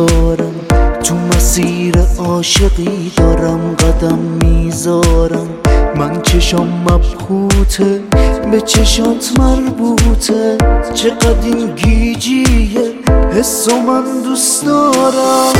بیدارم، تو مسیر عاشقی دارم قدم میذارم. من چشام مبهوته به چشات مربوطه، چقدر این گیجیه حسو من دوست دارم.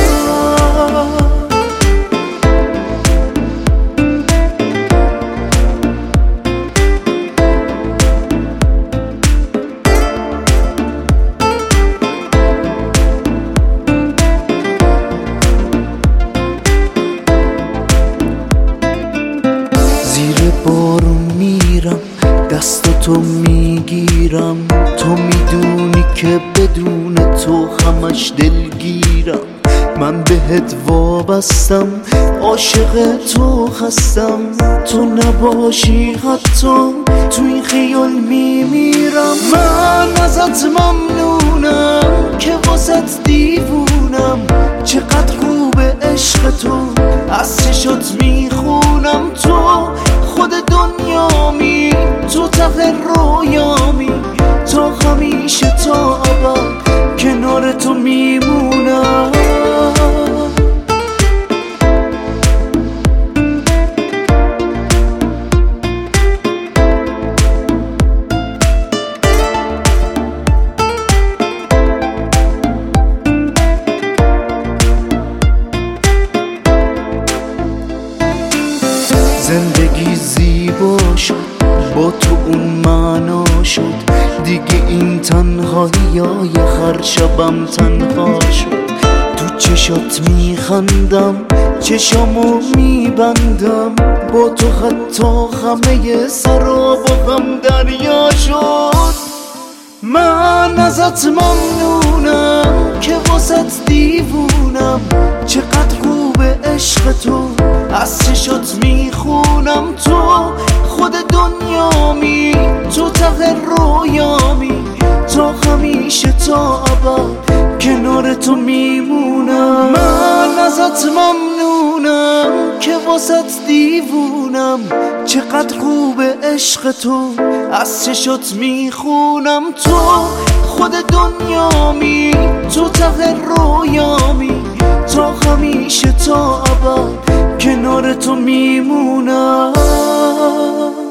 زیر بارون میرم دستاتو میگیرم، تو میدونی که بدون تو همش دلگیرم. من بهت وابستم عاشق تو هستم، تو نباشی حتی تو این خیال میمیرم. من ازت ممنونم که واسط دیوونم، چقدر خوبه عشق تو از چشات میخونم. تو خود دنیامی، تو ته رویامی، تا همیشه تا ابد کنار تو میمونم. زندگی زیبا شد با تو اون معنا شد، دیگه این تنهایی هر شبم تنها شد. تو چشات میخندم چشامو میبندم، با تو حتی همه سراب و غم دریا شد. من ازت ممنونم که واسط دیوونم، چقدر خوبه عشق تو از چشات میخونم. تو خود دنیامی، تو ته رویامی، تا همیشه تا ابد کنار تو میمونم. من ازت ممنونم که واسط دیوونم، چقدر خوبه عشق تو از چشات میخونم. تو خود دنیامی، تو ته رویامی، تا همیشه تا ابد کنار تو میمونم.